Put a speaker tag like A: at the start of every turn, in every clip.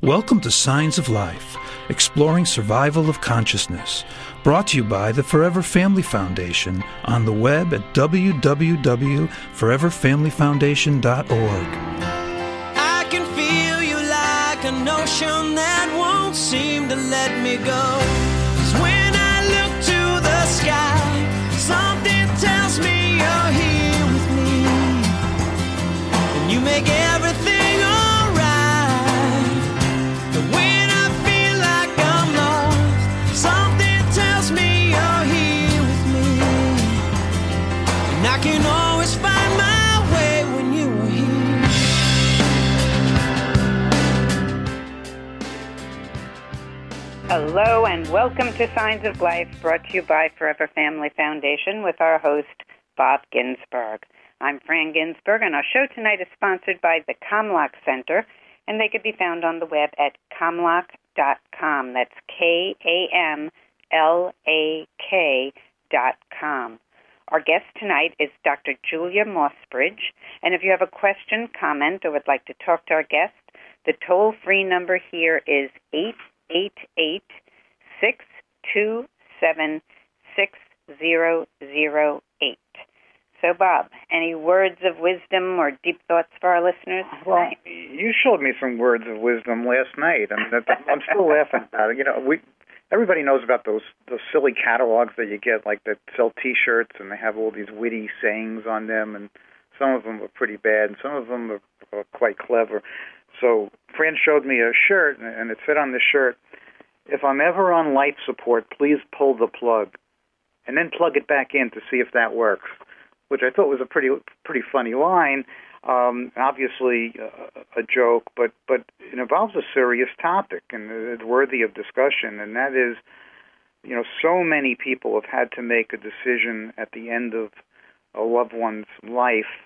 A: Welcome to Signs of Life, exploring survival of consciousness, brought to you by the Forever Family Foundation on the web at www.foreverfamilyfoundation.org.
B: I can feel you like an ocean that won't seem to let me go. 'Cause when I look to the sky, something tells me you're here with me, and you make everything alright. But when I feel like I'm lost, something tells me you're here with me, and I can always find my way when you are here.
C: Hello and welcome to Signs of Life, brought to you by Forever Family Foundation with our host, Bob Ginsberg. I'm Fran Ginsberg, and our show tonight is sponsored by the Kamlach Center, and they could be found on the web at kamlach.com. That's KAMLAK.com. Our guest tonight is Dr. Julia Mossbridge, and if you have a question, comment, or would like to talk to our guest, the toll-free number here is 888-627-6008. So, Bob, any words of wisdom or deep thoughts for our listeners tonight?
D: Well, you showed me some words of wisdom last night. I mean, I'm still laughing about it. You know, everybody knows about those silly catalogs that you get, like that sell T-shirts, and they have all these witty sayings on them, and some of them are pretty bad, and some of them are quite clever. So, Fran showed me a shirt, and it said on the shirt, "If I'm ever on life support, please pull the plug, and then plug it back in to see if that works," which I thought was a pretty funny line. Obviously a joke, but it involves a serious topic, and it's worthy of discussion, and that is, you know, so many people have had to make a decision at the end of a loved one's life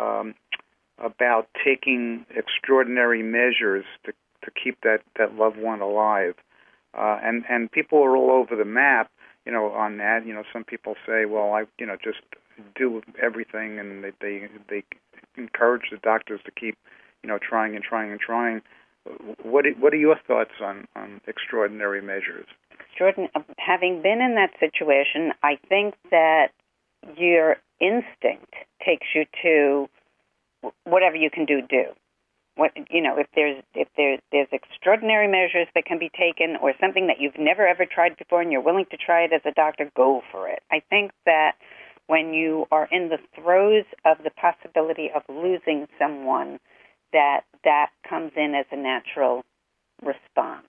D: about taking extraordinary measures to keep that loved one alive. And people are all over the map, you know, on that. You know, some people say, well, just do everything, and they encourage the doctors to keep, you know, trying and trying and trying. What are your thoughts on extraordinary measures?
C: Having been in that situation, I think that your instinct takes you to whatever you can do. What, you know, if there's extraordinary measures that can be taken, or something that you've never ever tried before and you're willing to try it as a doctor, go for it. I think that when you are in the throes of the possibility of losing someone, that comes in as a natural response.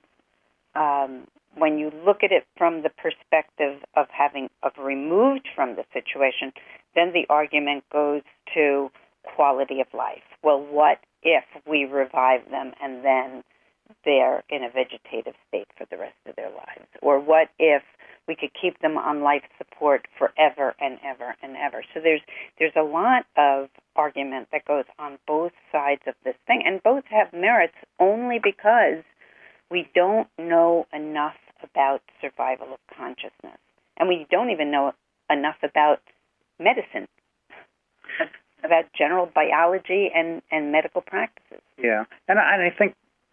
C: When you look at it from the perspective of removed from the situation, then the argument goes to quality of life. Well, what if we revive them and then they're in a vegetative state for the rest of their lives? Or what if we could keep them on life support forever and ever and ever? So there's a lot of argument that goes on both sides of this thing, and both have merits only because we don't know enough about survival of consciousness, and we don't even know enough about medicine, about general biology and medical practices.
D: Yeah, and I think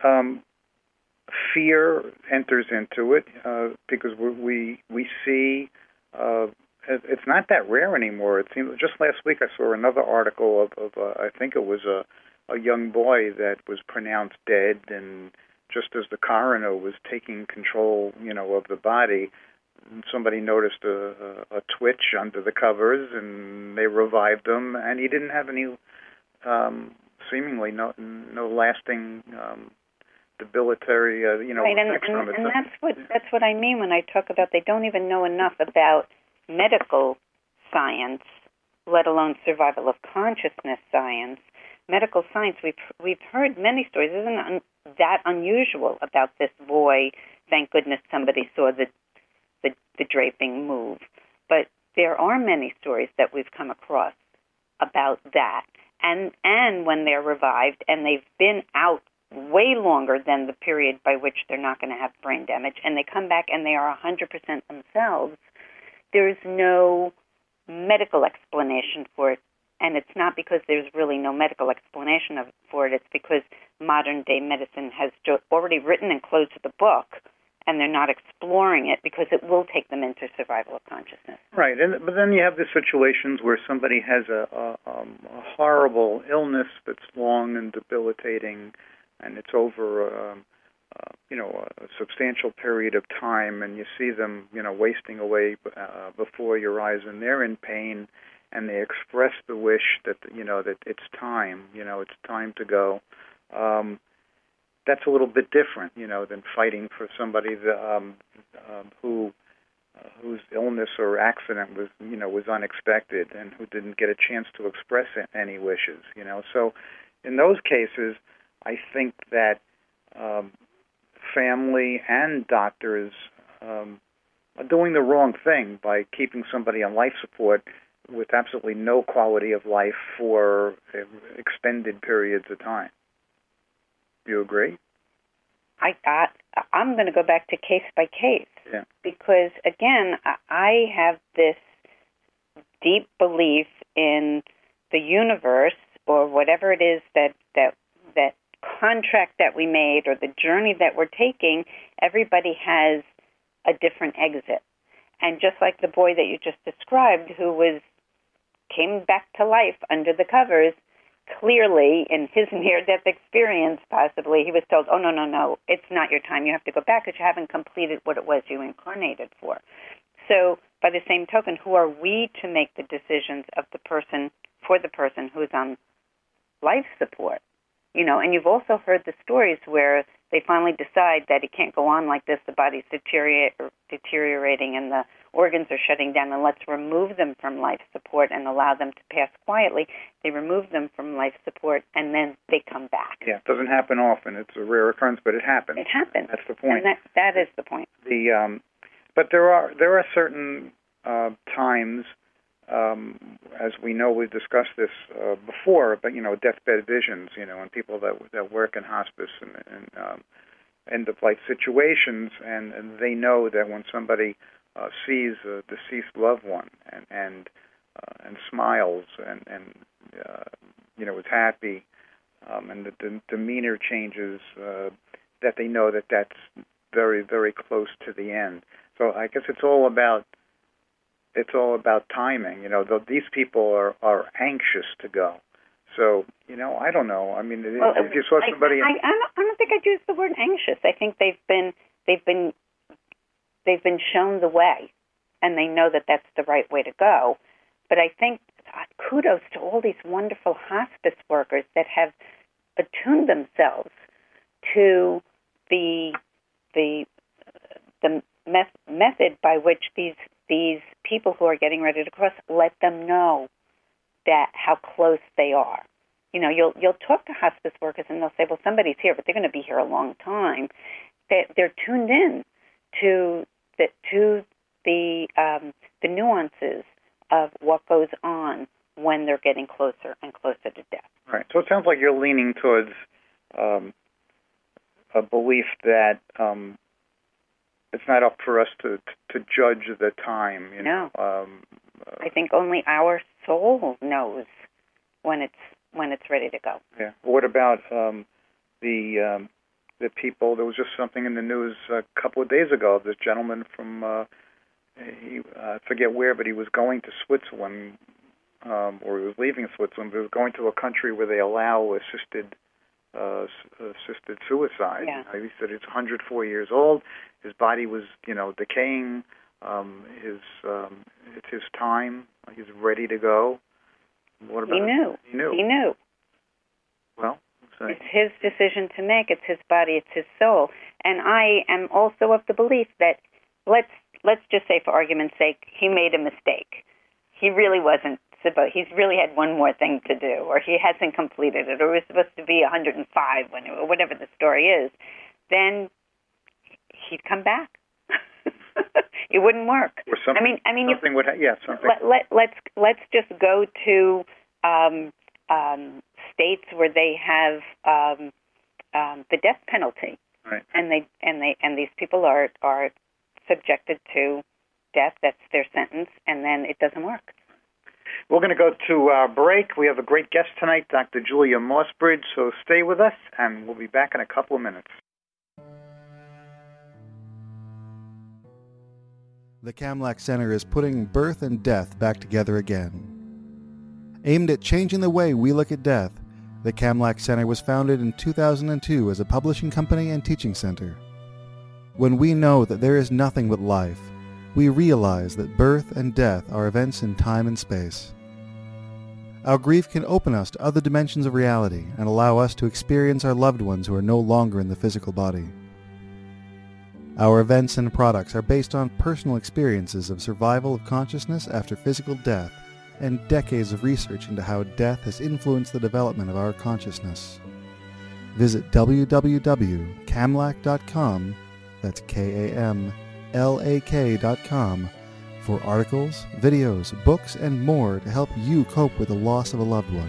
D: fear enters into it because we see it's not that rare anymore. It seems just last week I saw another article of I think it was a young boy that was pronounced dead, and just as the coroner was taking control, you know, of the body, somebody noticed a twitch under the covers, and they revived him, and he didn't have any seemingly no lasting debilitary
C: right,
D: effects from it.
C: And that's what I mean when I talk about they don't even know enough about medical science, let alone survival of consciousness science. Medical science, we've heard many stories. It isn't that unusual about this boy. Thank goodness somebody saw the draping move. But there are many stories that we've come across about that. And when they're revived and they've been out way longer than the period by which they're not going to have brain damage, and they come back and they are 100% themselves, there's no medical explanation for it. And it's not because there's really no medical explanation for it. It's because modern-day medicine has already written and closed the book, and they're not exploring it because it will take them into survival of consciousness.
D: Right, but then you have the situations where somebody has a horrible illness that's long and debilitating, and it's over a substantial period of time, and you see them, wasting away before your eyes, and they're in pain, and they express the wish that that it's time, it's time to go. That's a little bit different, than fighting for somebody whose illness or accident was unexpected and who didn't get a chance to express any wishes. So in those cases, I think that family and doctors are doing the wrong thing by keeping somebody on life support with absolutely no quality of life for extended periods of time. Do you agree?
C: I'm going to go back to case by case,
D: yeah.
C: Because, again, I have this deep belief in the universe or whatever it is that contract that we made or the journey that we're taking. Everybody has a different exit. And just like the boy that you just described who came back to life under the covers, clearly, in his near-death experience, possibly, he was told, oh, no, it's not your time. You have to go back because you haven't completed what it was you incarnated for. So, by the same token, who are we to make the decisions of the person, for the person who's on life support? And you've also heard the stories where they finally decide that it can't go on like this, the body's deteriorating and the organs are shutting down, and let's remove them from life support and allow them to pass quietly. They remove them from life support, and then they come back.
D: Yeah, it doesn't happen often. It's a rare occurrence, but it happens.
C: It happens.
D: That's the point.
C: And that is the point.
D: But there are certain times, as we know, we've discussed this before, but deathbed visions, and people that work in hospice and end-of-life situations, and they know that when somebody sees a deceased loved one and smiles and is happy, and the demeanor changes, that they know that that's very, very close to the end. So I guess it's all about timing. These people are anxious to go. So, I don't know. I mean, if you saw somebody,
C: I don't think I'd use the word anxious. I think they've been shown the way, and they know that that's the right way to go. But I think kudos to all these wonderful hospice workers that have attuned themselves to the method by which these people who are getting ready to cross, let them know that how close they are. You'll talk to hospice workers and they'll say, well, somebody's here, but they're going to be here a long time. They're tuned in to the nuances of what goes on when they're getting closer and closer to death.
D: Right. So it sounds like you're leaning towards a belief that it's not up for us to judge the time.
C: No. I think only our soul knows when it's ready to go.
D: Yeah. What about the people? There was just something in the news a couple of days ago. This gentleman from I forget where, but he was going to Switzerland, or he was leaving Switzerland, but he was going to a country where they allow assisted suicide.
C: Yeah.
D: He said he's 104 years old. His body was, decaying. It's his time. He's ready to go. What about
C: He knew.
D: He knew. Well,
C: it's his decision to make. It's his body. It's his soul. And I am also of the belief that let's just say, for argument's sake, he made a mistake. He really wasn't. He's really had one more thing to do, or he hasn't completed it, or it was supposed to be 105 or whatever the story is. Then he'd come back. It wouldn't work.
D: Or something, something would. Something.
C: Let's just go to states where they have the death penalty,
D: right?
C: And these people are subjected to death. That's their sentence, and then it doesn't work.
D: We're going to go to our break. We have a great guest tonight, Dr. Julia Mossbridge, so stay with us, and we'll be back in a couple of minutes.
E: The Kamlach Center is putting birth and death back together again. Aimed at changing the way we look at death, the Kamlach Center was founded in 2002 as a publishing company and teaching center. When we know that there is nothing but life, we realize that birth and death are events in time and space. Our grief can open us to other dimensions of reality and allow us to experience our loved ones who are no longer in the physical body. Our events and products are based on personal experiences of survival of consciousness after physical death and decades of research into how death has influenced the development of our consciousness. Visit www.kamlach.com, that's KAMLAK.com, for articles, videos, books, and more to help you cope with the loss of a loved one.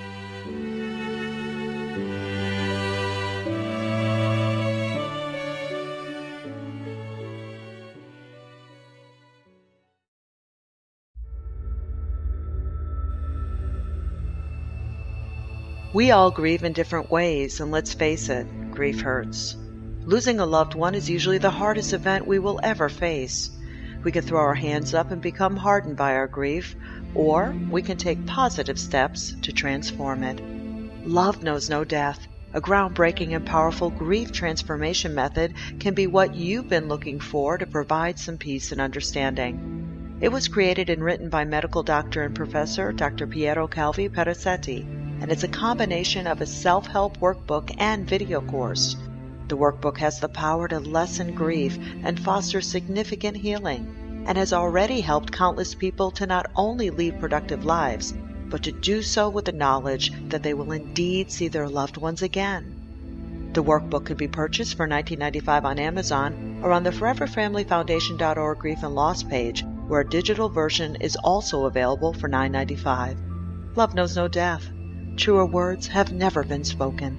F: We all grieve in different ways, and let's face it, grief hurts. Losing a loved one is usually the hardest event we will ever face. We can throw our hands up and become hardened by our grief, or we can take positive steps to transform it. Love knows no death. A groundbreaking and powerful grief transformation method can be what you've been looking for to provide some peace and understanding. It was created and written by medical doctor and professor Dr. Piero Calvi Perazzetti, and it's a combination of a self-help workbook and video course. The workbook has the power to lessen grief and foster significant healing, and has already helped countless people to not only lead productive lives, but to do so with the knowledge that they will indeed see their loved ones again. The workbook can be purchased for $19.95 on Amazon or on the ForeverFamilyFoundation.org Grief and Loss page, where a digital version is also available for $9.95. Love knows no death. Truer words have never been spoken.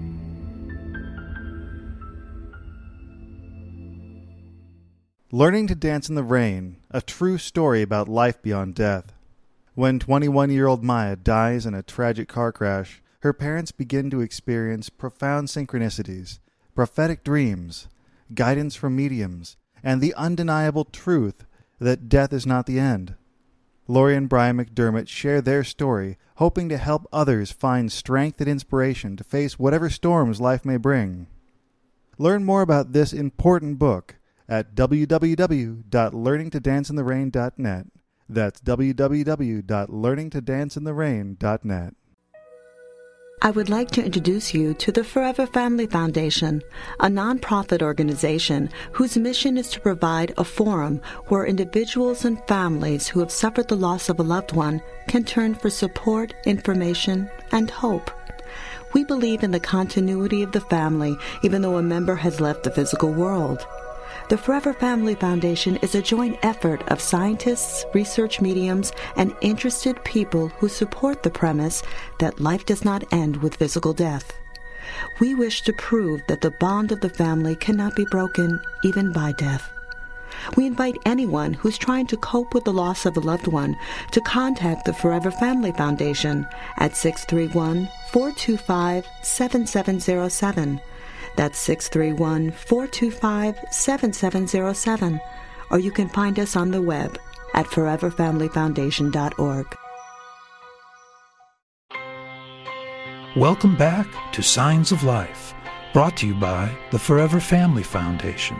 E: Learning to Dance in the Rain, a true story about life beyond death. When 21-year-old Maya dies in a tragic car crash, her parents begin to experience profound synchronicities, prophetic dreams, guidance from mediums, and the undeniable truth that death is not the end. Lori and Brian McDermott share their story, hoping to help others find strength and inspiration to face whatever storms life may bring. Learn more about this important book at www.learningtodanceintherain.net. That's www.learningtodanceintherain.net.
G: I would like to introduce you to the Forever Family Foundation, a nonprofit organization whose mission is to provide a forum where individuals and families who have suffered the loss of a loved one can turn for support, information, and hope. We believe in the continuity of the family even though a member has left the physical world. The Forever Family Foundation is a joint effort of scientists, research mediums, and interested people who support the premise that life does not end with physical death. We wish to prove that the bond of the family cannot be broken even by death. We invite anyone who's trying to cope with the loss of a loved one to contact the Forever Family Foundation at 631-425-7707. That's 631-425-7707. Or you can find us on the web at foreverfamilyfoundation.org.
A: Welcome back to Signs of Life, brought to you by the Forever Family Foundation.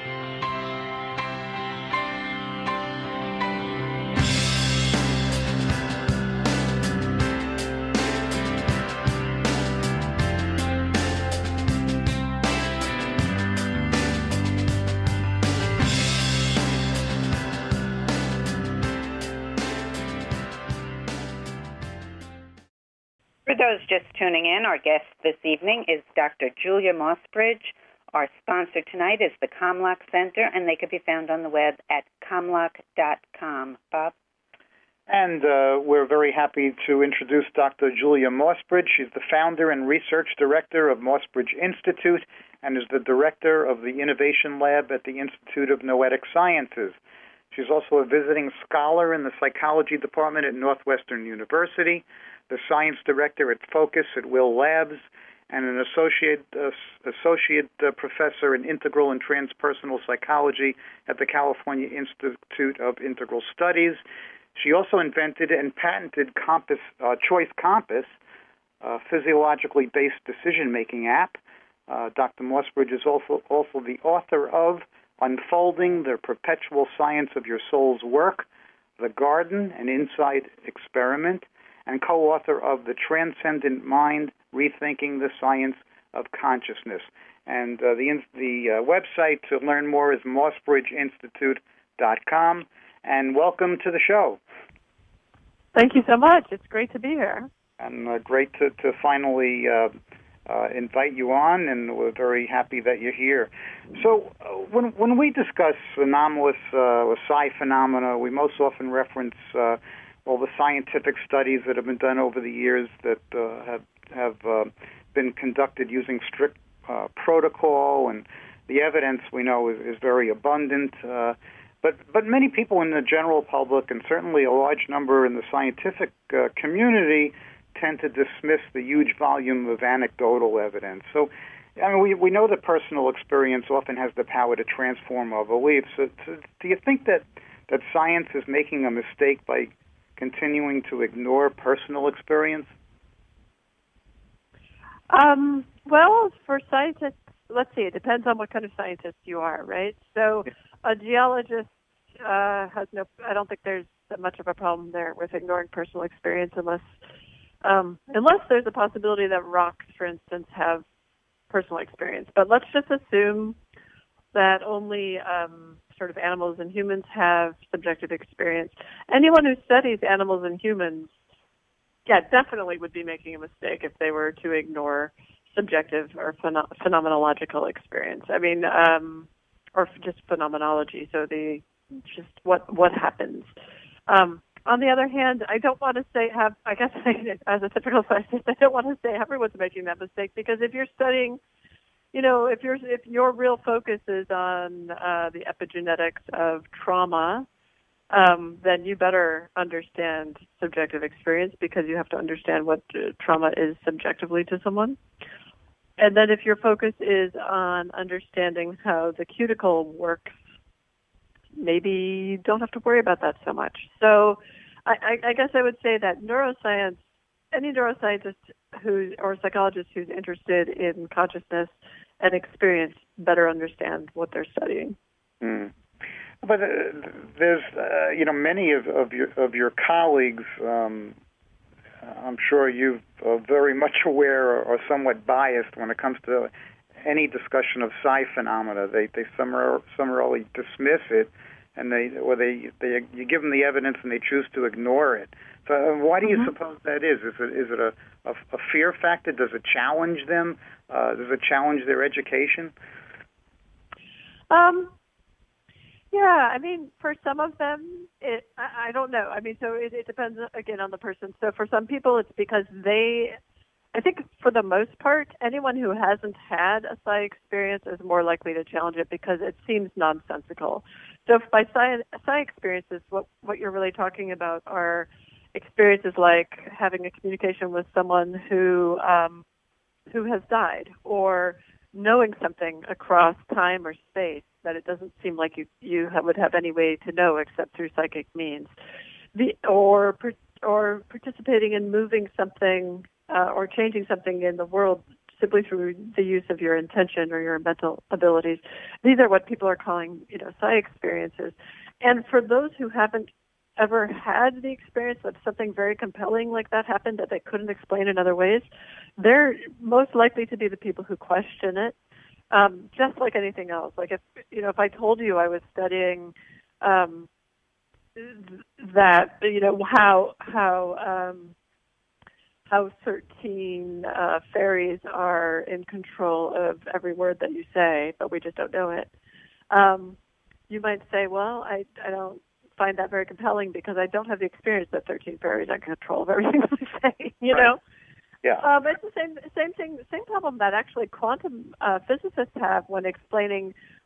C: For those just tuning in, our guest this evening is Dr. Julia Mossbridge. Our sponsor tonight is the Kamlach Center, and they can be found on the web at kamlach.com. Bob?
D: And we're very happy to introduce Dr. Julia Mossbridge. She's the founder and research director of Mossbridge Institute and is the director of the Innovation Lab at the Institute of Noetic Sciences. She's also a visiting scholar in the psychology department at Northwestern University, the science director at Focus at Will Labs, and an associate professor in integral and transpersonal psychology at the California Institute of Integral Studies. She also invented and patented Choice Compass, a physiologically based decision-making app. Dr. Mossbridge is also the author of Unfolding the Perpetual Science of Your Soul's Work, The Garden, an Insight Experiment, and co-author of The Transcendent Mind, Rethinking the Science of Consciousness. And the website to learn more is mossbridgeinstitute.com. And welcome to the show.
H: Thank you so much. It's great to be here.
D: And great to finally invite you on, and we're very happy that you're here. So when we discuss anomalous or psi phenomena, we most often reference all the scientific studies that have been done over the years that have been conducted using strict protocol, and the evidence we know is very abundant. But many people in the general public, and certainly a large number in the scientific community, tend to dismiss the huge volume of anecdotal evidence. So, I mean, we know that personal experience often has the power to transform our beliefs. So do you think that science is making a mistake by continuing to ignore personal experience?
H: Well, for scientists, let's see, it depends on what kind of scientist you are, right? So a geologist I don't think there's that much of a problem there with ignoring personal experience unless there's a possibility that rocks, for instance, have personal experience. But let's just assume that only sort of animals and humans have subjective experience. Anyone who studies animals and humans, definitely would be making a mistake if they were to ignore subjective or phenomenological experience. I mean, or just phenomenology. So just what happens. On the other hand, I don't want to say as a typical scientist, I don't want to say everyone's making that mistake, because if you're studying, if your real focus is on the epigenetics of trauma, then you better understand subjective experience, because you have to understand what trauma is subjectively to someone. And then if your focus is on understanding how the cuticle works, maybe you don't have to worry about that so much. So I guess I would say that neuroscience, any neuroscientist or psychologist who's interested in consciousness and experience better understand what they're studying.
D: Mm. But there's, many of your colleagues, I'm sure you're very much aware or somewhat biased when it comes to any discussion of psi phenomena. They summarily dismiss it, and you give them the evidence and they choose to ignore it. So why do you suppose that is? Is it a fear factor? Does it challenge them? Does it challenge their education?
H: Yeah, I mean, for some of them, I don't know. I mean, so it depends, again, on the person. So for some people, it's because I think for the most part, anyone who hasn't had a psi experience is more likely to challenge it because it seems nonsensical. So by psi experiences, what you're really talking about are experiences like having a communication with someone who has died, or knowing something across time or space that it doesn't seem like you would have any way to know except through psychic means, or participating in moving something or changing something in the world simply through the use of your intention or your mental abilities. These are what people are calling, psi experiences. And for those who haven't ever had the experience that something very compelling like that happened that they couldn't explain in other ways, they're most likely to be the people who question it. Just like anything else. Like if I told you I was studying that, how 13 fairies are in control of every word that you say, but we just don't know it. You might say, well, I don't find that very compelling because I don't have the experience that 13 fairies are in control of everything that I say, know?
D: Yeah.
H: It's the same thing, the same problem that actually quantum physicists have when explaining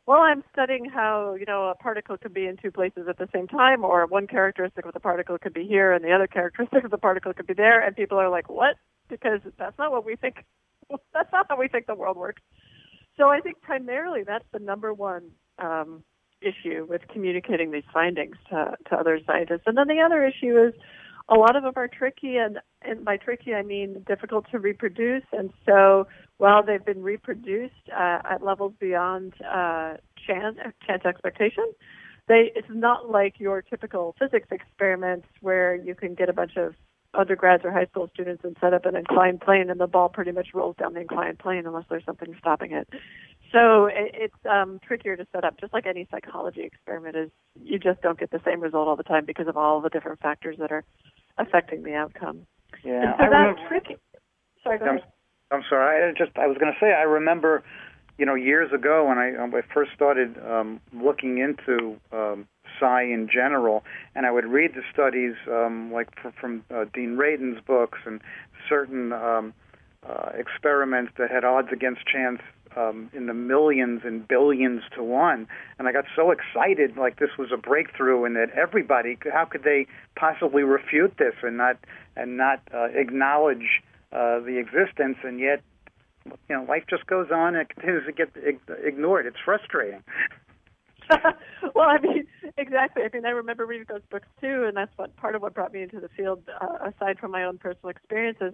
H: Well, I'm studying how, a particle could be in two places at the same time, or one characteristic of the particle could be here and the other characteristic of the particle could be there, and people are like, what? Because that's not what we think. That's not how we think the world works. So I think primarily that's the number one issue with communicating these findings to other scientists. And then the other issue is a lot of them are tricky, and by tricky I mean difficult to reproduce. And so while they've been reproduced at levels beyond chance expectation, it's not like your typical physics experiments where you can get a bunch of undergrads or high school students and set up an inclined plane and the ball pretty much rolls down the inclined plane unless there's something stopping it. So it's trickier to set up, just like any psychology experiment is. You just don't get the same result all the time because of all the different factors that are affecting the outcome.
D: Yeah,
H: and so that's tricky. Sorry, go ahead.
D: I'm sorry. I was going to say, I remember, years ago when I first started looking into psi in general, and I would read the studies like from Dean Radin's books and certain experiments that had odds against chance in the millions and billions to one, and I got so excited, like this was a breakthrough, and that everybody, how could they possibly refute this and not acknowledge the existence, and yet, life just goes on and it continues to get ignored. It's frustrating.
H: Well, exactly. I remember reading those books too, and that's part of what brought me into the field, aside from my own personal experiences.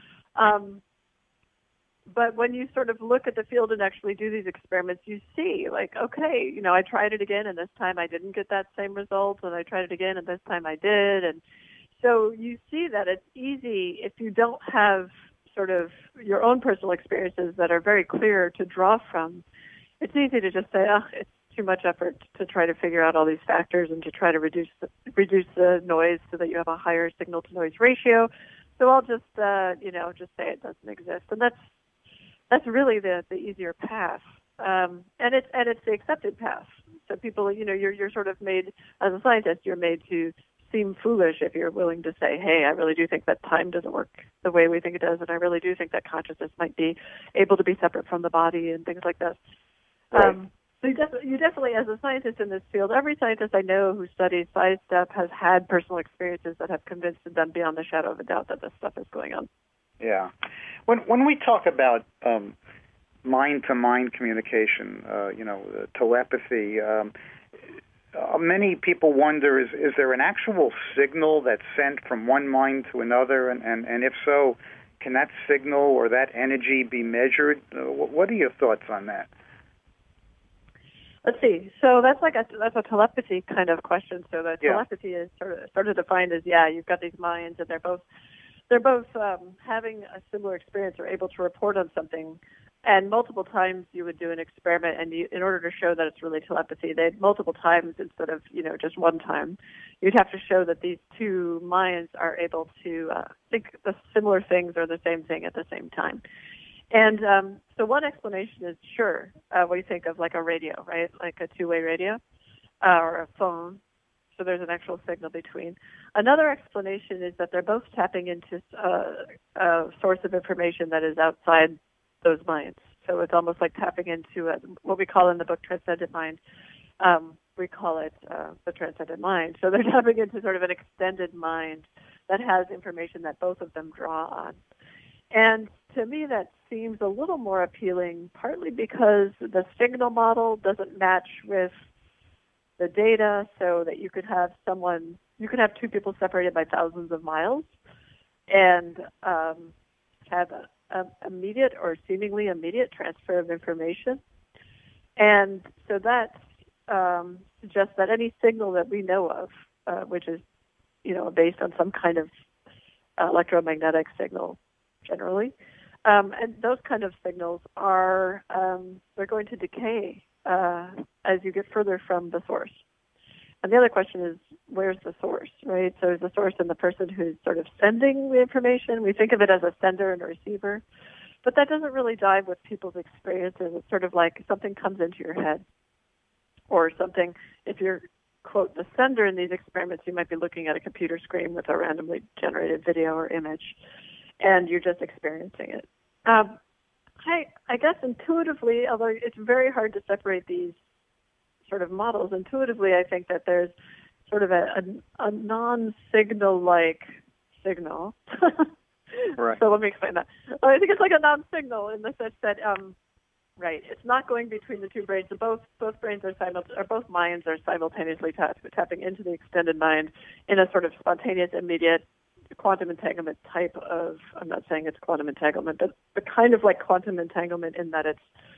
H: But when you sort of look at the field and actually do these experiments, you see, like, okay, I tried it again, and this time I didn't get that same result, and I tried it again, and this time I did. And so you see that it's easy if you don't have sort of your own personal experiences that are very clear to draw from. It's easy to just say, it's too much effort to try to figure out all these factors and to try to reduce the noise so that you have a higher signal-to-noise ratio. So I'll just, just say it doesn't exist. And that's really the easier path, and it's the accepted path. So people, you're sort of made, as a scientist, you're made to seem foolish if you're willing to say, hey, I really do think that time doesn't work the way we think it does, and I really do think that consciousness might be able to be separate from the body and things like this.
D: Right.
H: So you definitely, as a scientist in this field, every scientist I know who studies psi stuff has had personal experiences that have convinced them beyond the shadow of a doubt that this stuff is going on.
D: Yeah. When we talk about mind-to-mind communication, telepathy, many people wonder, is there an actual signal that's sent from one mind to another? And if so, can that signal or that energy be measured? What are your thoughts on that?
H: Let's see. So that's a telepathy kind of question. So the telepathy is sort of defined as, you've got these minds, and they're both having a similar experience or able to report on something. And multiple times you would do an experiment, and in order to show that it's really telepathy, multiple times instead of just one time, you'd have to show that these two minds are able to think the similar things or the same thing at the same time. And so one explanation is, we think of like a radio, right? Like a two-way radio or a phone. So there's an actual signal between. Another explanation is that they're both tapping into a source of information that is outside those minds. So it's almost like tapping into what we call in the book transcendent mind. We call it the transcendent mind. So they're tapping into sort of an extended mind that has information that both of them draw on. And to me, that seems a little more appealing, partly because the signal model doesn't match with the data, so that you could have two people separated by thousands of miles and have an immediate or seemingly immediate transfer of information. And so that suggests that any signal that we know of, which is, based on some kind of electromagnetic signal generally, and those kind of signals are, they're going to decay as you get further from the source. And the other question is, where's the source, right? So is the source in the person who's sort of sending the information? We think of it as a sender and a receiver, but that doesn't really jive with people's experiences. It's sort of like something comes into your head or something. If you're, quote, the sender in these experiments, you might be looking at a computer screen with a randomly generated video or image, and you're just experiencing it. I guess intuitively, although it's very hard to separate these sort of models, intuitively I think that there's sort of a non-signal-like signal.
D: Right.
H: So let me explain that. I think it's like a non-signal in the sense that, right, it's not going between the two brains. Both brains are both minds are simultaneously tapping into the extended mind in a sort of spontaneous, immediate quantum entanglement type of. I'm not saying it's quantum entanglement, but kind of like quantum entanglement in that it's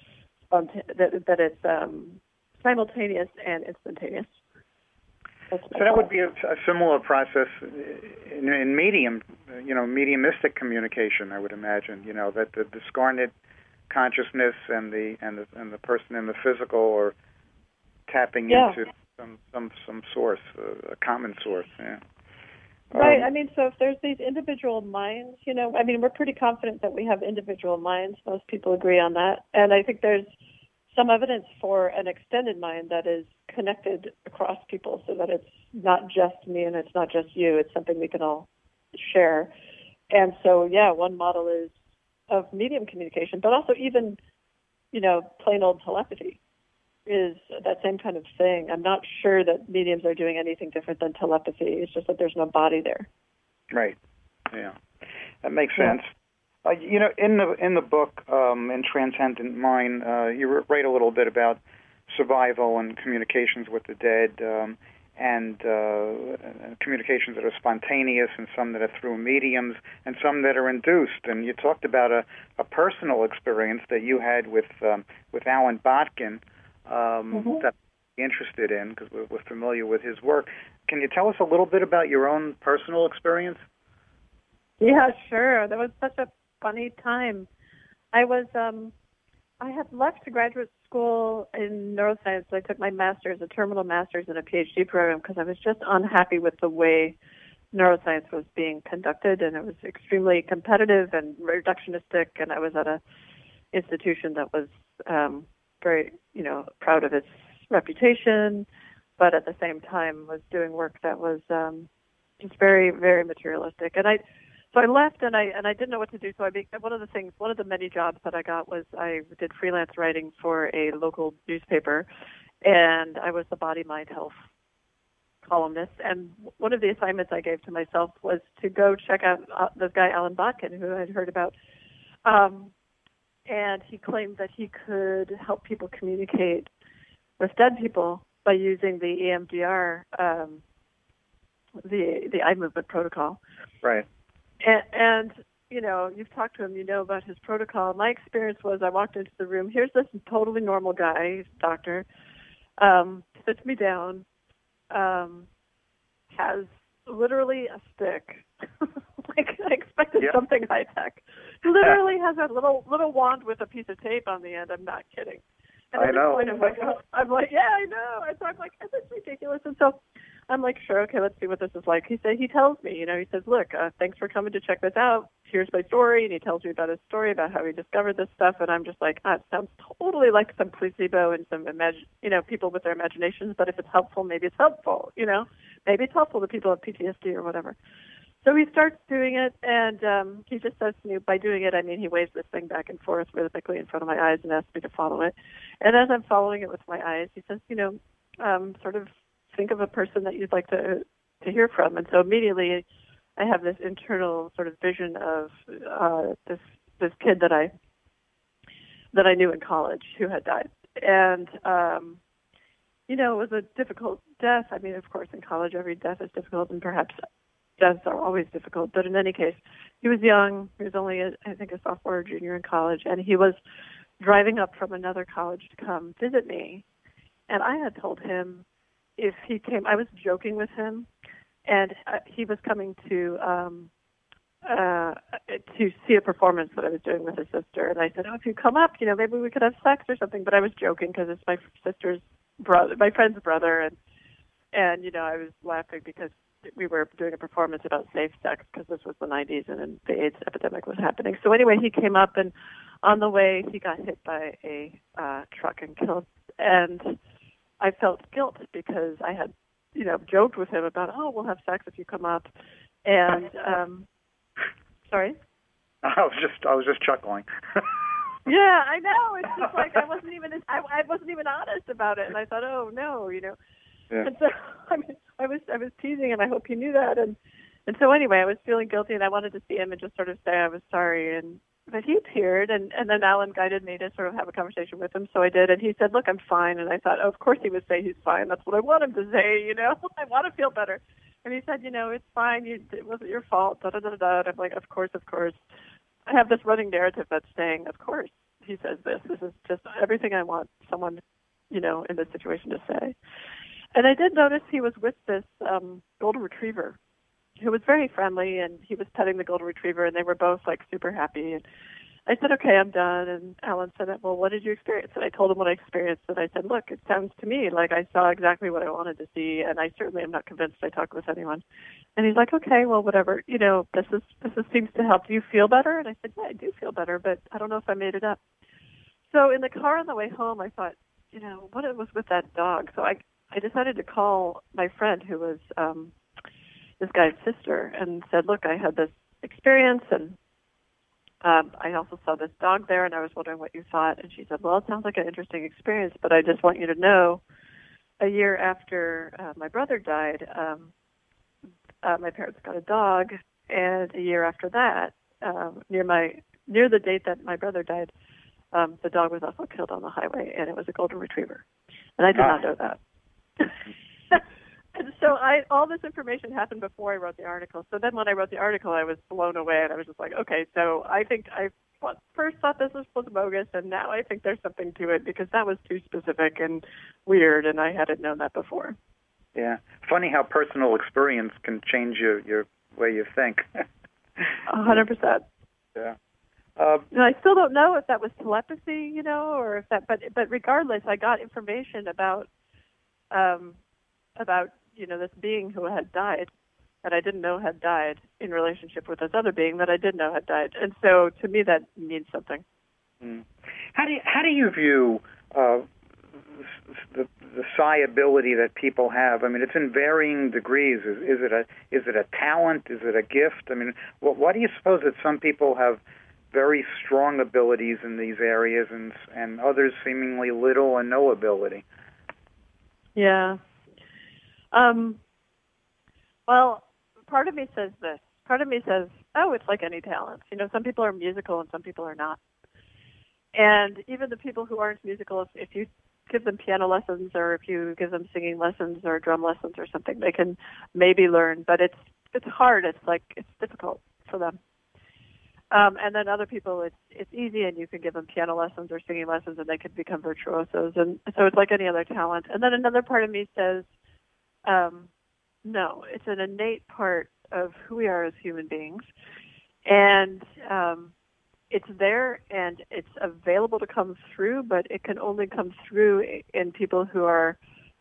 H: simultaneous and instantaneous.
D: So that would be a similar process in mediumistic communication, I would imagine. That the discarnate consciousness and the person in the physical are tapping into some source, a common source. Yeah.
H: Right. So if there's these individual minds, we're pretty confident that we have individual minds. Most people agree on that, and I think there's some evidence for an extended mind that is connected across people, so that it's not just me and it's not just you. It's something we can all share. And so, one model is of medium communication, but also even, plain old telepathy is that same kind of thing. I'm not sure that mediums are doing anything different than telepathy. It's just that there's no body there.
D: Right. Yeah. That makes sense. In the book, in Transcendent Mind, you write a little bit about survival and communications with the dead, and communications that are spontaneous, and some that are through mediums, and some that are induced. And you talked about a personal experience that you had with Alan Botkin that I'm interested in, because we're familiar with his work. Can you tell us a little bit about your own personal experience?
H: Yeah, sure. That was such a funny time. I had left graduate school in neuroscience. I took my master's, a terminal master's, and a PhD program because I was just unhappy with the way neuroscience was being conducted, and it was extremely competitive and reductionistic. And I was at an institution that was very, proud of its reputation, but at the same time was doing work that was just very, very materialistic. So I left, and I didn't know what to do. So one of the many jobs that I got was I did freelance writing for a local newspaper, and I was the body, mind, health columnist. And one of the assignments I gave to myself was to go check out this guy Alan Botkin, who I'd heard about, and he claimed that he could help people communicate with dead people by using the EMDR, the eye movement protocol.
D: Right.
H: And you've talked to him, about his protocol. My experience was I walked into the room. Here's this totally normal guy, he's a doctor, sits me down, has literally a stick. Like I expected something high tech. Literally has a little wand with a piece of tape on the end. I'm not kidding. And
D: I know.
H: I'm like, yeah, I know. And so I'm like, is this ridiculous? And so I'm like, sure, okay, let's see what this is like. He tells me, he says, look, thanks for coming to check this out. Here's my story. And he tells me about his story, about how he discovered this stuff. And I'm just like, it sounds totally like some placebo and some people with their imaginations. But if it's helpful, maybe it's helpful, Maybe it's helpful to people with PTSD or whatever. So he starts doing it, and he just says to me, by doing it, I mean he waves this thing back and forth rhythmically in front of my eyes and asks me to follow it. And as I'm following it with my eyes, he says, sort of think of a person that you'd like to hear from. And so immediately I have this internal sort of vision of this kid that I knew in college who had died. And, it was a difficult death. I mean, of course, in college, every death is difficult, and perhaps deaths are always difficult. But in any case, he was young. He was only, I think, a sophomore or junior in college, and he was driving up from another college to come visit me. And I had told him if he came, I was joking with him, and he was coming to see a performance that I was doing with his sister. And I said, if you come up, maybe we could have sex or something. But I was joking because it's my sister's brother, my friend's brother, and I was laughing because we were doing a performance about safe sex because this was the 90s and the AIDS epidemic was happening. So anyway, he came up, and on the way, he got hit by a truck and killed. And I felt guilt because I had, joked with him about, we'll have sex if you come up. And, sorry?
D: I was just chuckling.
H: Yeah, I know. It's just like I wasn't even honest about it, and I thought, oh no, you know.
D: Yeah.
H: And so I was teasing him. I hope he knew that, and so anyway, I was feeling guilty, and I wanted to see him and just sort of say I was sorry, but he appeared, and then Alan guided me to sort of have a conversation with him, so I did, and he said, look, I'm fine, and I thought, oh, of course he would say he's fine. That's what I want him to say, you know. I want to feel better. And he said, you know, it's fine. It wasn't your fault. Da da da da. And I'm like, of course. I have this running narrative that's saying, of course, he says this. This is just everything I want someone, you know, in this situation to say. And I did notice he was with this golden retriever who was very friendly, and he was petting the golden retriever, and they were both like super happy. And I said, okay, I'm done. And Alan said, well, what did you experience? And I told him what I experienced. And I said, look, it sounds to me like I saw exactly what I wanted to see, and I certainly am not convinced I talked with anyone. And he's like, okay, well, whatever. You know, this seems to help. Do you feel better? And I said, yeah, I do feel better, but I don't know if I made it up. So in the car on the way home, I thought, you know, what it was with that dog. So I decided to call my friend who was this guy's sister and said, look, I had this experience, and I also saw this dog there, and I was wondering what you thought. And she said, well, it sounds like an interesting experience, but I just want you to know, a year after my brother died, my parents got a dog, and a year after that, near the date that my brother died, the dog was also killed on the highway, and it was a golden retriever. And I did not know that. And so all this information happened before I wrote the article. So then when I wrote the article, I was blown away, and I was just like, okay, so I think I first thought this was bogus, and now I think there's something to it, because that was too specific and weird, and I hadn't known that before.
D: Yeah. Funny how personal experience can change your way you think.
H: 100%.
D: Yeah.
H: And I still don't know if that was telepathy, you know, or if that, but regardless, I got information about you know, this being who had died, that I didn't know had died, in relationship with this other being that I did know had died. And so to me that means something.
D: Mm. How do you view the psi ability that people have? I mean, it's in varying degrees. Is it a talent? Is it a gift? I mean, why do you suppose that some people have very strong abilities in these areas and others seemingly little or no ability?
H: Yeah. Well, part of me says this. Part of me says, oh, it's like any talent. You know, some people are musical and some people are not. And even the people who aren't musical, if you give them piano lessons, or if you give them singing lessons or drum lessons or something, they can maybe learn. But it's hard. It's difficult for them. And then other people, it's easy, and you can give them piano lessons or singing lessons, and they can become virtuosos. And so it's like any other talent. And then another part of me says, no, it's an innate part of who we are as human beings. And it's there, and it's available to come through, but it can only come through in people who are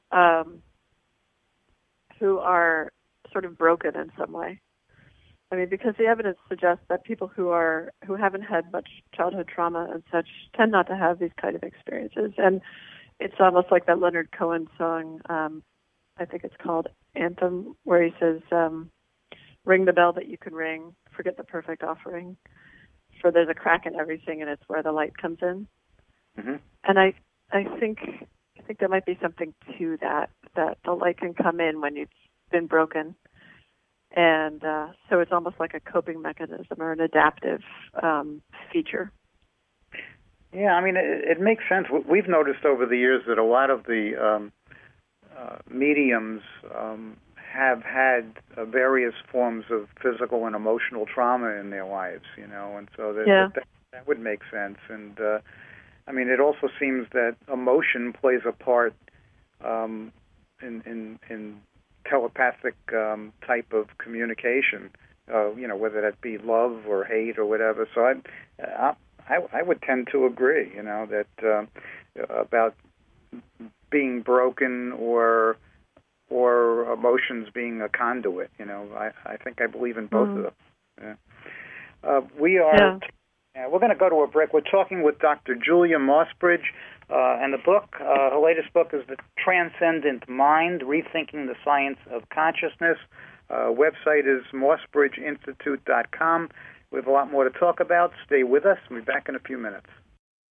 H: sort of broken in some way. I mean, because the evidence suggests that people who haven't had much childhood trauma and such tend not to have these kind of experiences. And it's almost like that Leonard Cohen song, I think it's called Anthem, where he says, ring the bell that you can ring, forget the perfect offering, for there's a crack in everything, and it's where the light comes in.
D: Mm-hmm.
H: And I think there might be something to that the light can come in when you've been broken. And so it's almost like a coping mechanism or an adaptive feature.
D: Yeah, I mean, it makes sense. We've noticed over the years that a lot of the mediums have had various forms of physical and emotional trauma in their lives, you know, and so that would make sense. And, I mean, it also seems that emotion plays a part in telepathic type of communication, you know, whether that be love or hate or whatever. So I would tend to agree, you know, that about being broken or emotions being a conduit. You know, I think I believe in both of them. Yeah. We're going to go to a break. We're talking with Dr. Julia Mossbridge, and the book, her latest book is The Transcendent Mind, Rethinking the Science of Consciousness. Website is mossbridgeinstitute.com. We have a lot more to talk about. Stay with us. We'll be back in a few minutes.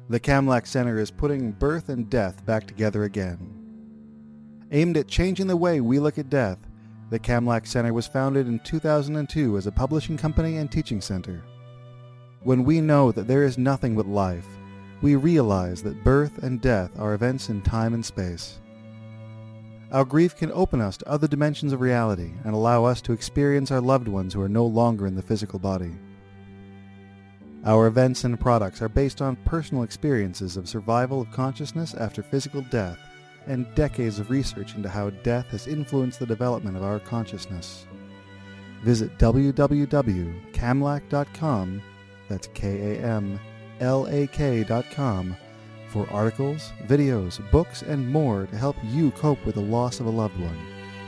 E: The Kamlach Center is putting birth and death back together again. Aimed at changing the way we look at death, the Kamlach Center was founded in 2002 as a publishing company and teaching center. When we know that there is nothing but life, we realize that birth and death are events in time and space. Our grief can open us to other dimensions of reality and allow us to experience our loved ones who are no longer in the physical body. Our events and products are based on personal experiences of survival of consciousness after physical death and decades of research into how death has influenced the development of our consciousness. Visit www.kamlach.com, that's KAMLAK.com, for articles, videos, books, and more to help you cope with the loss of a loved one.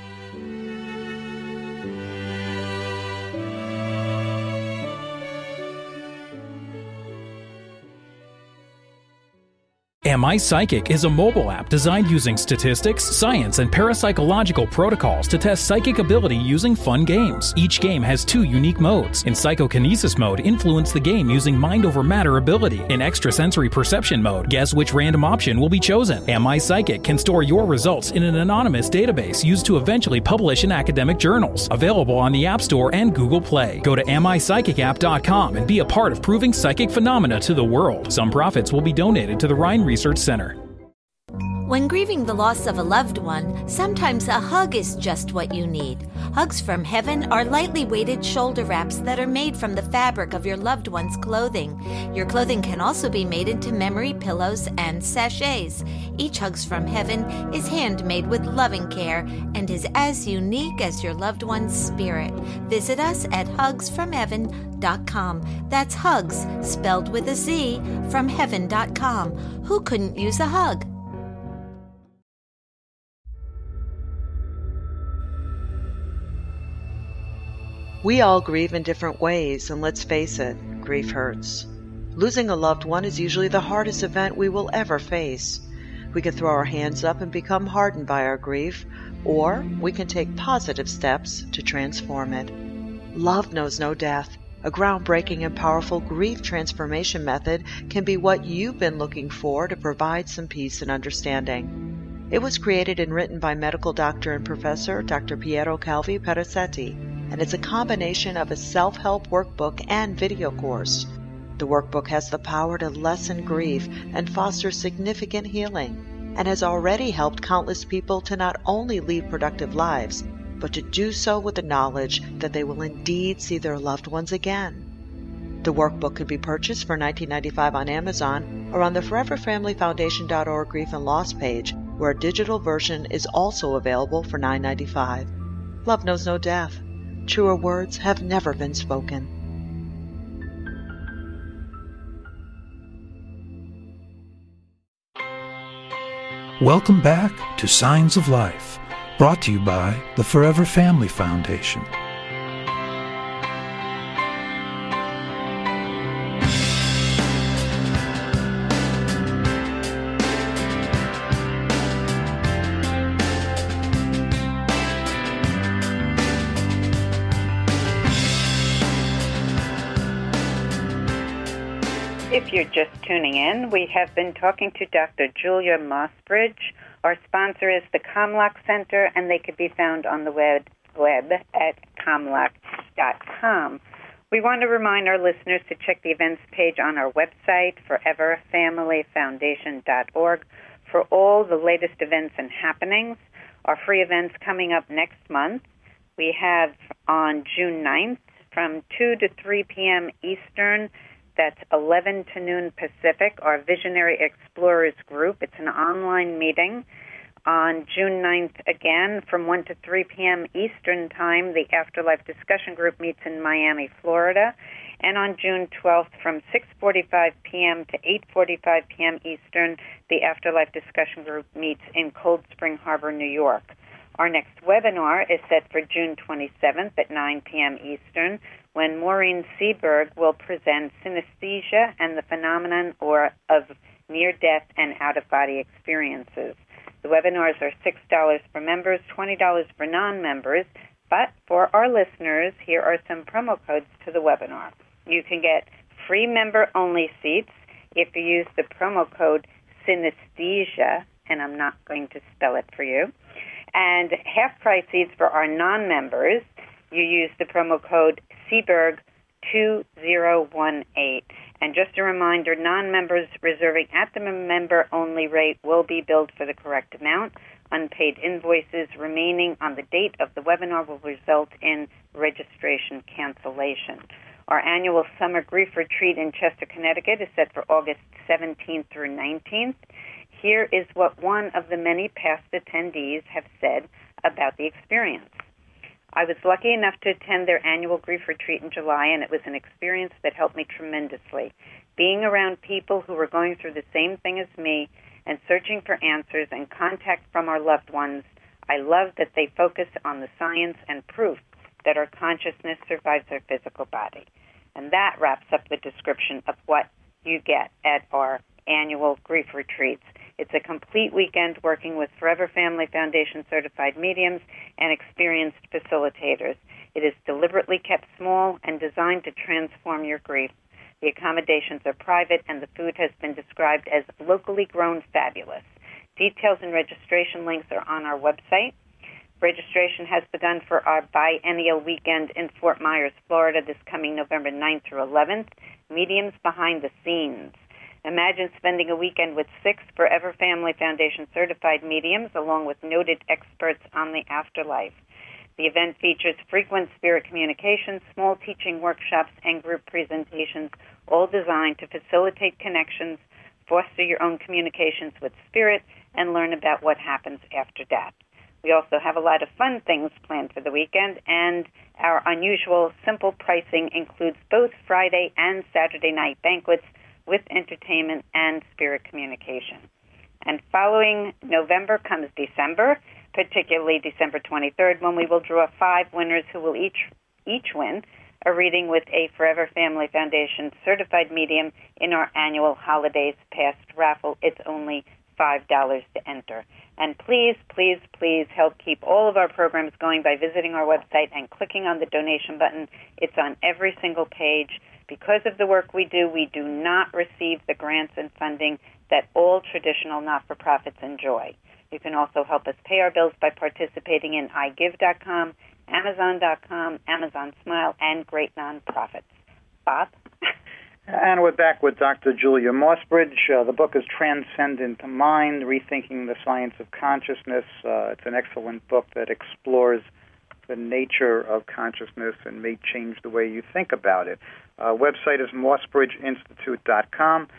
I: Am I Psychic is a mobile app designed using statistics, science, and parapsychological protocols to test psychic ability using fun games. Each game has 2 unique modes. In psychokinesis mode, influence the game using mind over matter ability. In extrasensory perception mode, guess which random option will be chosen. Am I Psychic can store your results in an anonymous database used to eventually publish in academic journals. Available on the App Store and Google Play. Go to amipsychicapp.com and be a part of proving psychic phenomena to the world. Some profits will be donated to the Rhine Research Center.
J: When grieving the loss of a loved one, sometimes a hug is just what you need. Hugs from Heaven are lightly weighted shoulder wraps that are made from the fabric of your loved one's clothing. Your clothing can also be made into memory pillows and sachets. Each Hugs from Heaven is handmade with loving care and is as unique as your loved one's spirit. Visit us at hugsfromheaven.com. That's hugs, spelled with a Z, from heaven.com. Who couldn't use a hug?
F: We all grieve in different ways, and let's face it, grief hurts. Losing a loved one is usually the hardest event we will ever face. We can throw our hands up and become hardened by our grief, or we can take positive steps to transform it. Love knows no death. A groundbreaking and powerful grief transformation method can be what you've been looking for to provide some peace and understanding. It was created and written by medical doctor and professor Dr. Piero Calvi Perazzetti, and it's a combination of a self-help workbook and video course. The workbook has the power to lessen grief and foster significant healing, and has already helped countless people to not only lead productive lives, but to do so with the knowledge that they will indeed see their loved ones again. The workbook can be purchased for $19.95 on Amazon or on the ForeverFamilyFoundation.org Grief and Loss page, where a digital version is also available for $9.95. Love knows no death. Truer words have never been spoken.
A: Welcome back to Signs of Life, brought to you by the Forever Family Foundation.
C: If you're just tuning in, we have been talking to Dr. Julia Mossbridge. Our sponsor is the Kamlach Center, and they could be found on the web at kamlach.com. We want to remind our listeners to check the events page on our website, foreverfamilyfoundation.org, for all the latest events and happenings. Our free events coming up next month. We have on June 9th from 2 to 3 p.m. Eastern. That's 11 to noon Pacific, our Visionary Explorers group. It's an online meeting. On June 9th, again, from 1 to 3 p.m. Eastern Time, the Afterlife Discussion Group meets in Miami, Florida. And on June 12th, from 6:45 p.m. to 8:45 p.m. Eastern, the Afterlife Discussion Group meets in Cold Spring Harbor, New York. Our next webinar is set for June 27th at 9 p.m. Eastern, when Maureen Seberg will present synesthesia and the phenomenon of near-death and out-of-body experiences. The webinars are $6 for members, $20 for non-members, but for our listeners, here are some promo codes to the webinar. You can get free member-only seats if you use the promo code synesthesia, and I'm not going to spell it for you, and half price seats for our non-members, you use the promo code Seberg2018. And just a reminder, non-members reserving at the member-only rate will be billed for the correct amount. Unpaid invoices remaining on the date of the webinar will result in registration cancellation. Our annual summer grief retreat in Chester, Connecticut is set for August 17th through 19th. Here is what one of the many past attendees have said about the experience. I was lucky enough to attend their annual grief retreat in July, and it was an experience that helped me tremendously. Being around people who were going through the same thing as me and searching for answers and contact from our loved ones, I love that they focus on the science and proof that our consciousness survives our physical body. And that wraps up the description of what you get at our annual grief retreats. It's a complete weekend working with Forever Family Foundation certified mediums and experienced facilitators. It is deliberately kept small and designed to transform your grief. The accommodations are private, and the food has been described as locally grown fabulous. Details and registration links are on our website. Registration has begun for our biennial weekend in Fort Myers, Florida, this coming November 9th through 11th. Mediums behind the scenes. Imagine spending a weekend with 6 Forever Family Foundation certified mediums, along with noted experts on the afterlife. The event features frequent spirit communications, small teaching workshops, and group presentations, all designed to facilitate connections, foster your own communications with spirit, and learn about what happens after death. We also have a lot of fun things planned for the weekend, and our unusual simple pricing includes both Friday and Saturday night banquets with entertainment and spirit communication. And following November comes December, particularly December 23rd, when we will draw 5 winners who will each win a reading with a Forever Family Foundation certified medium in our annual Holidays Past raffle. It's only $5 to enter. And please, please, please help keep all of our programs going by visiting our website and clicking on the donation button. It's on every single page. Because of the work we do not receive the grants and funding that all traditional not-for-profits enjoy. You can also help us pay our bills by participating in iGive.com, Amazon.com, Amazon Smile, and great nonprofits. Bob?
D: And we're back with Dr. Julia Mossbridge. The book is Transcendent Mind, Rethinking the Science of Consciousness. It's an excellent book that explores the nature of consciousness and may change the way you think about it. Website is mossbridgeinstitute.com.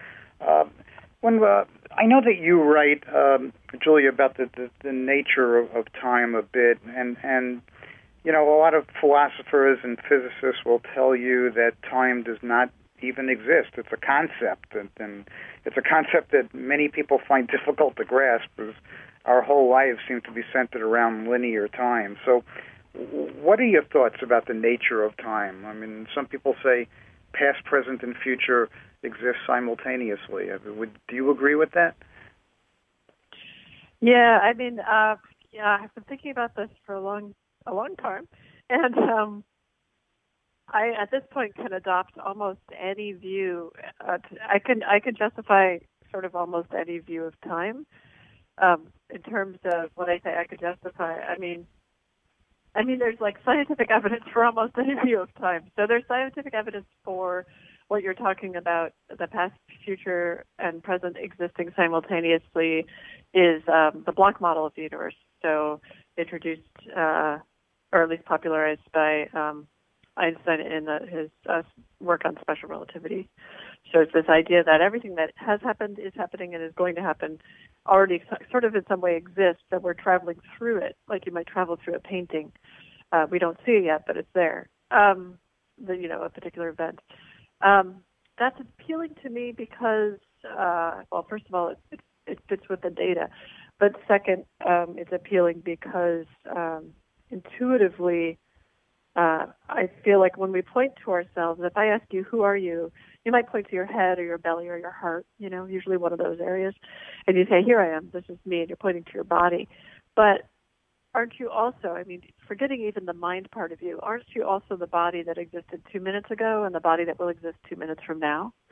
D: I know that you write, Julia, about the nature of time a bit, and you know, a lot of philosophers and physicists will tell you that time does not even exist. It's a concept, and it's a concept that many people find difficult to grasp, because our whole lives seem to be centered around linear time. So what are your thoughts about the nature of time? I mean, some people say past, present, and future exist simultaneously. Do you agree with that?
H: Yeah, I mean, I've been thinking about this for a long time, and I, at this point, can adopt almost any view. I can justify sort of almost any view of time. In terms of when I say I could justify, I mean, there's like scientific evidence for almost any view of time. So there's scientific evidence for what you're talking about, the past, future, and present existing simultaneously, is the Bloch model of the universe. So introduced, or at least popularized by Einstein in his work on special relativity. So it's this idea that everything that has happened, is happening, and is going to happen already sort of in some way exists, that we're traveling through it, like you might travel through a painting. We don't see it yet, but it's there, a particular event. That's appealing to me because, well, first of all, it fits with the data. But second, it's appealing because intuitively, I feel like when we point to ourselves, if I ask you, who are you? You might point to your head or your belly or your heart, usually one of those areas. And you say, here I am, this is me, and you're pointing to your body. But aren't you also, forgetting even the mind part of you, aren't you also the body that existed 2 minutes ago and the body that will exist 2 minutes from now?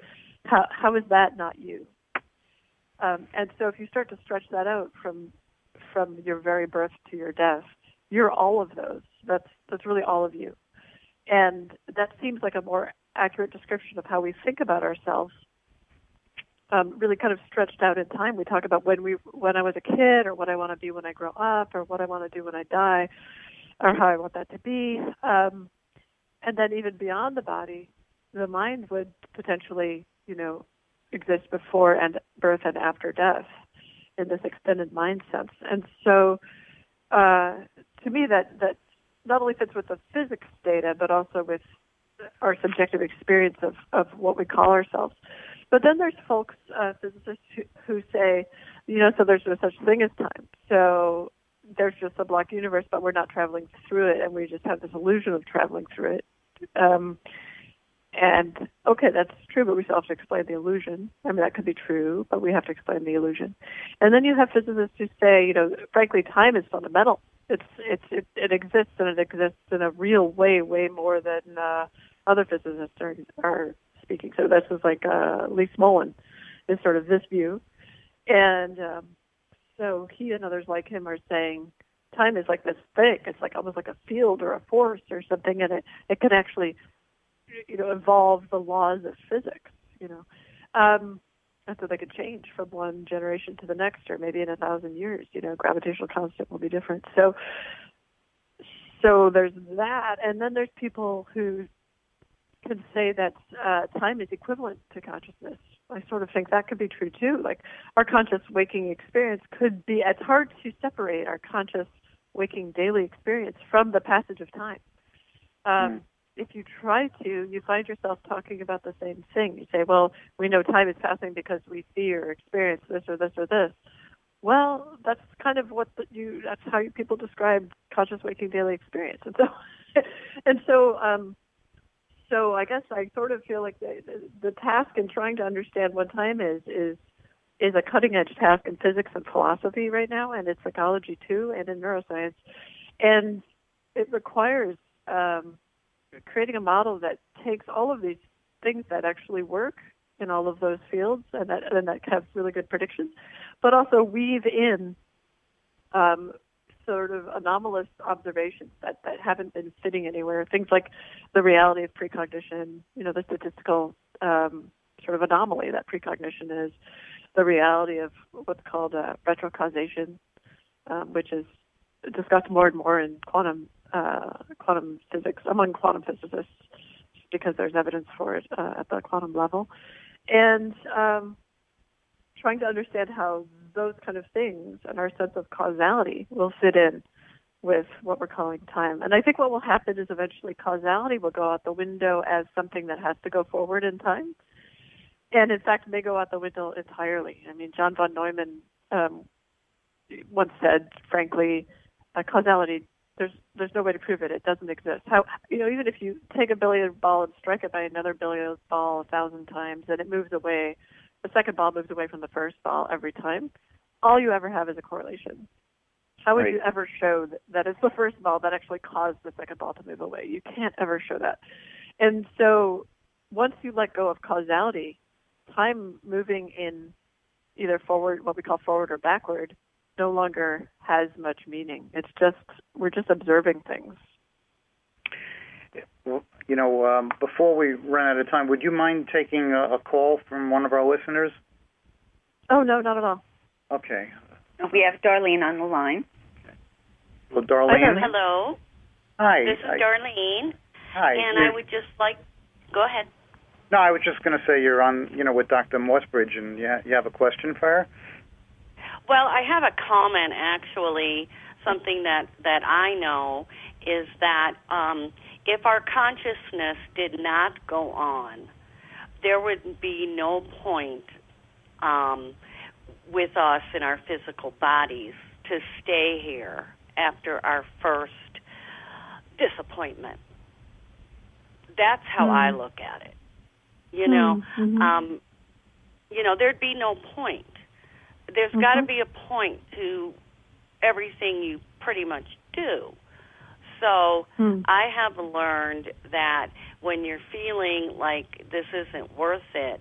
H: How is that not you? And so if you start to stretch that out from your very birth to your death, you're all of those. That's really all of you. And that seems like a more accurate description of how we think about ourselves, really kind of stretched out in time. We talk about when I was a kid, or what I want to be when I grow up, or what I want to do when I die, or how I want that to be. And then even beyond the body, the mind would potentially, exist before and birth and after death in this extended mind sense. And so to me, that not only fits with the physics data, but also with our subjective experience of what we call ourselves. But then there's folks, physicists, who say, so there's no such thing as time. So there's just a black universe, but we're not traveling through it, and we just have this illusion of traveling through it. And, okay, that's true, but we still have to explain the illusion. I mean, that could be true, but we have to explain the illusion. And then you have physicists who say, frankly, time is fundamental. It exists, and it exists in a real way more than other physicists are speaking. So this is like Lee Smolin is sort of this view. And so he and others like him are saying time is like this thing. It's like almost like a field or a force or something, and it can actually evolve the laws of physics, and so they could change from one generation to the next, or maybe in 1,000 years, gravitational constant will be different. So there's that, and then there's people who can say that time is equivalent to consciousness. I sort of think that could be true too. Like our conscious waking experience could be, it's hard to separate our conscious waking daily experience from the passage of time. If you try to, you find yourself talking about the same thing. You say, well, we know time is passing because we see or experience this or this or this. Well, that's kind of that's how people describe conscious waking daily experience. And so I guess I sort of feel like the task in trying to understand what time is a cutting edge task in physics and philosophy right now, and in psychology too, and in neuroscience. And it requires creating a model that takes all of these things that actually work in all of those fields and that have really good predictions, but also weave in sort of anomalous observations that haven't been fitting anywhere. Things like the reality of precognition, the statistical sort of anomaly that precognition is, the reality of what's called retrocausation, which is discussed more and more in quantum physics among quantum physicists, because there's evidence for it at the quantum level, and trying to understand how those kind of things and our sense of causality will fit in with what we're calling time. And I think what will happen is eventually causality will go out the window as something that has to go forward in time, and in fact may go out the window entirely. I mean, John von Neumann once said, frankly, causality, there's no way to prove it. It doesn't exist. Even if you take a billiard ball and strike it by another billiard ball 1,000 times and it moves away, the second ball moves away from the first ball every time, all you ever have is a correlation. How would you ever show that it's the first ball that actually caused the second ball to move away? You can't ever show that. And so once you let go of causality, time moving in either forward, what we call forward or backward, no longer has much meaning. It's just, we're just observing things.
D: Well, before we run out of time, would you mind taking a call from one of our listeners?
H: Oh, no, not at all.
D: Okay.
C: We have Darlene on the line.
D: Well, Darlene.
K: Hello.
D: Hi.
K: This is Darlene.
D: Hi.
K: And I would just like, go ahead.
D: No, I was just going to say you're on, with Dr. Mossbridge, and you have a question for her?
K: Well, I have a comment, actually. Something that I know is that if our consciousness did not go on, there would be no point with us in our physical bodies to stay here after our first disappointment. That's how I look at it. There'd be no point. There's got to be a point to everything you pretty much do. So I have learned that when you're feeling like this isn't worth it,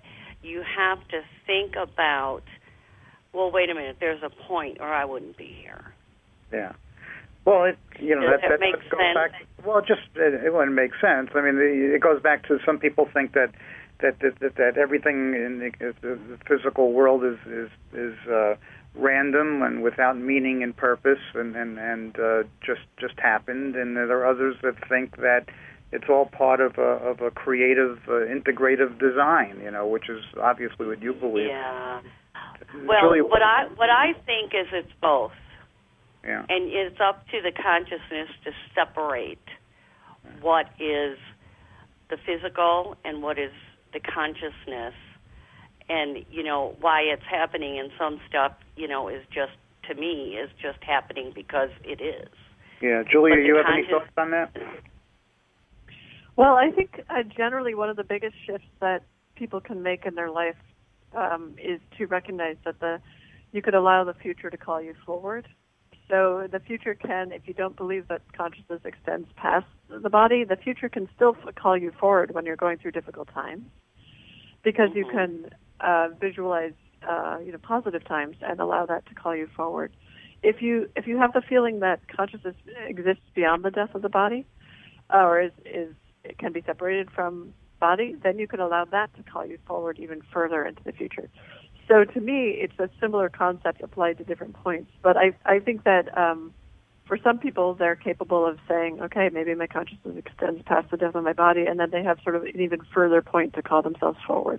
K: you have to think about, well, wait a minute, there's a point, or I wouldn't be here.
D: Yeah. Well,
K: Does that make
D: goes
K: sense?
D: back. Well, it wouldn't make sense. I mean, it goes back to some people think that everything in the physical world is random and without meaning and purpose, and just happened. And there are others that think that it's all part of a creative, integrative design. Which is obviously what you believe.
K: Yeah. Well,
D: Julia,
K: what I think is it's both.
D: Yeah.
K: And it's up to the consciousness to separate what is the physical and what is the consciousness, and why it's happening. And some stuff, is just, to me, is just happening because it is.
D: Yeah, Julia, you have any thoughts on that?
H: Well, I think generally one of the biggest shifts that people can make in their life is to recognize that you could allow the future to call you forward. So the future can, if you don't believe that consciousness extends past the body, the future can still call you forward when you're going through difficult times, because you can visualize, positive times and allow that to call you forward. If you have the feeling that consciousness exists beyond the death of the body, or it can be separated from body, then you can allow that to call you forward even further into the future. So to me, it's a similar concept applied to different points. But I think that for some people, they're capable of saying, okay, maybe my consciousness extends past the death of my body, and then they have sort of an even further point to call themselves forward.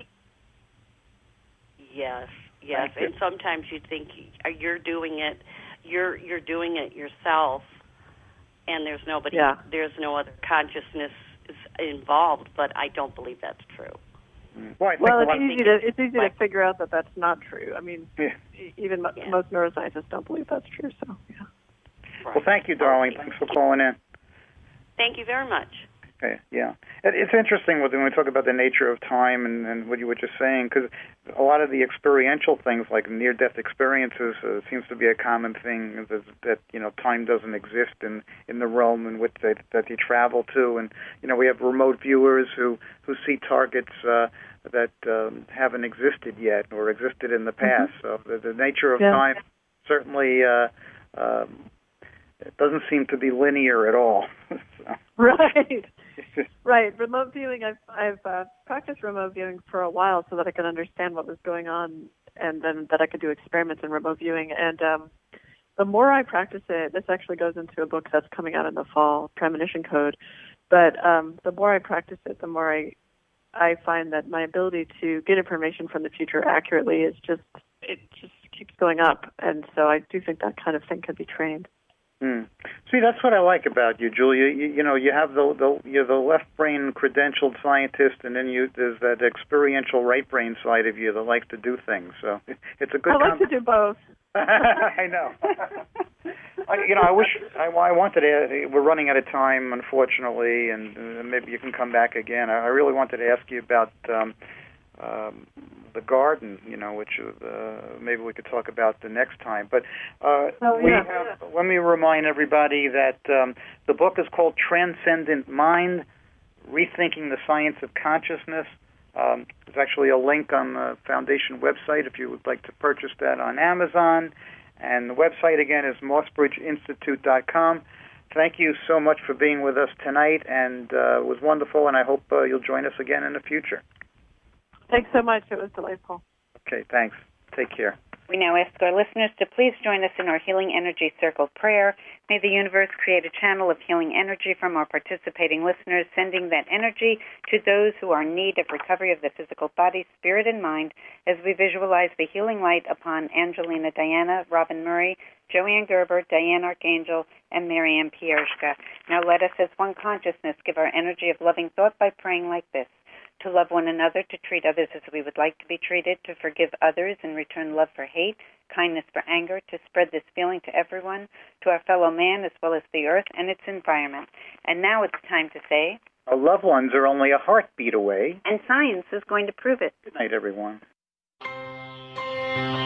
K: Yes. And sometimes you think you're doing it, you're doing it yourself, and there's nobody, there's no other consciousness involved. But I don't believe that's true.
H: Well, it's easy to figure out that that's not true. I mean, even most neuroscientists don't believe that's true. So, yeah.
D: Well, thank you, darling. Thanks for calling in.
K: Thank you very much.
D: Okay, yeah. It's interesting when we talk about the nature of time and what you were just saying, because a lot of the experiential things, like near-death experiences, seems to be a common thing that time doesn't exist in the realm in which that they travel to, and we have remote viewers who see targets that haven't existed yet or existed in the past. So the nature of time certainly it doesn't seem to be linear at all. So.
H: Right. Remote viewing, I've practiced remote viewing for a while so that I could understand what was going on, and then that I could do experiments in remote viewing. And the more I practice it, this actually goes into a book that's coming out in the fall, Premonition Code, but the more I practice it, the more I find that my ability to get information from the future accurately it just keeps going up. And so I do think that kind of thing can be trained.
D: See, that's what I like about you, Julia. You have you're the left brain credentialed scientist, and then there's that experiential right brain side of you that likes to do things. So it's a good.
H: I like to do both.
D: I know. I wish I wanted to. We're running out of time, unfortunately, and maybe you can come back again. I really wanted to ask you about the garden, which maybe we could talk about the next time. But let me remind everybody that the book is called Transcendent Mind, Rethinking the Science of Consciousness. There's actually a link on the Foundation website if you would like to purchase that on Amazon. And the website, again, is mossbridgeinstitute.com. Thank you so much for being with us tonight, and it was wonderful, and I hope you'll join us again in the future.
H: Thanks so much. It was delightful.
D: Okay, thanks. Take care.
C: We now ask our listeners to please join us in our Healing Energy Circle prayer. May the universe create a channel of healing energy from our participating listeners, sending that energy to those who are in need of recovery of the physical body, spirit, and mind, as we visualize the healing light upon Angelina Diana, Robin Murray, Joanne Gerber, Diane Archangel, and Marianne Pierzka. Now let us, as one consciousness, give our energy of loving thought by praying like this: to love one another, to treat others as we would like to be treated, to forgive others and return love for hate, kindness for anger, to spread this feeling to everyone, to our fellow man as well as the earth and its environment. And now it's time to say,
D: our loved ones are only a heartbeat away.
C: And science is going to prove it.
D: Good night, everyone.